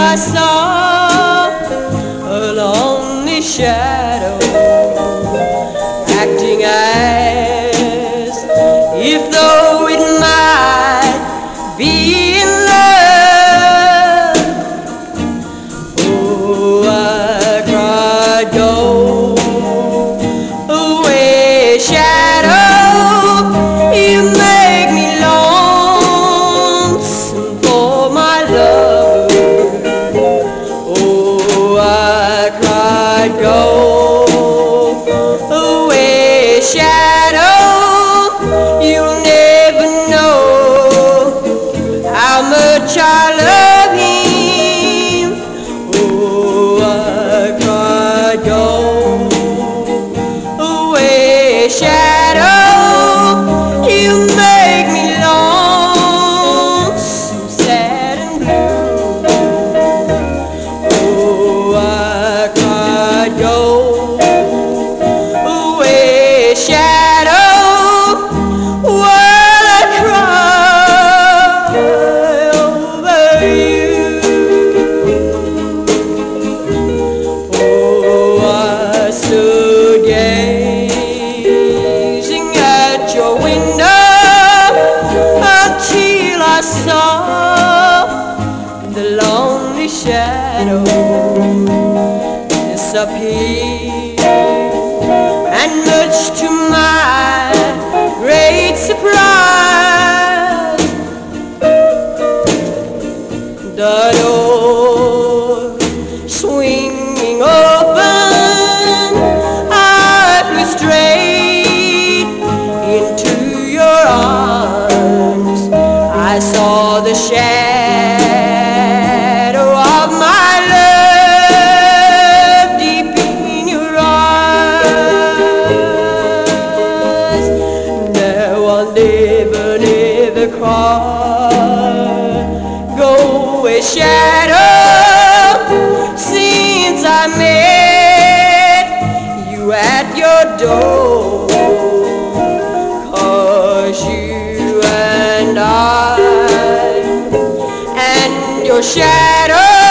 I saw a lonely shadow acting as if though it might be in love. Oh, I cried, go away, shadow, you make me lonesome for my lover. Oh, I cried, go away, shadow, you'll never know how much I love him. Oh, I cried, go away, shadow, you make me lonesome, sad and blue. Oh, I cried, go away, shadow, while I cry over you. Oh, I stood gazing at your window until I saw the lonely shadow disappear. And much to my great surprise, the door swinging open, I flew straight into your arms. I saw the shadow of my love deep in your eyes. Now I'll never, never cry, go away, shadow, since I met you at your door. 'Cause you and I and your shadow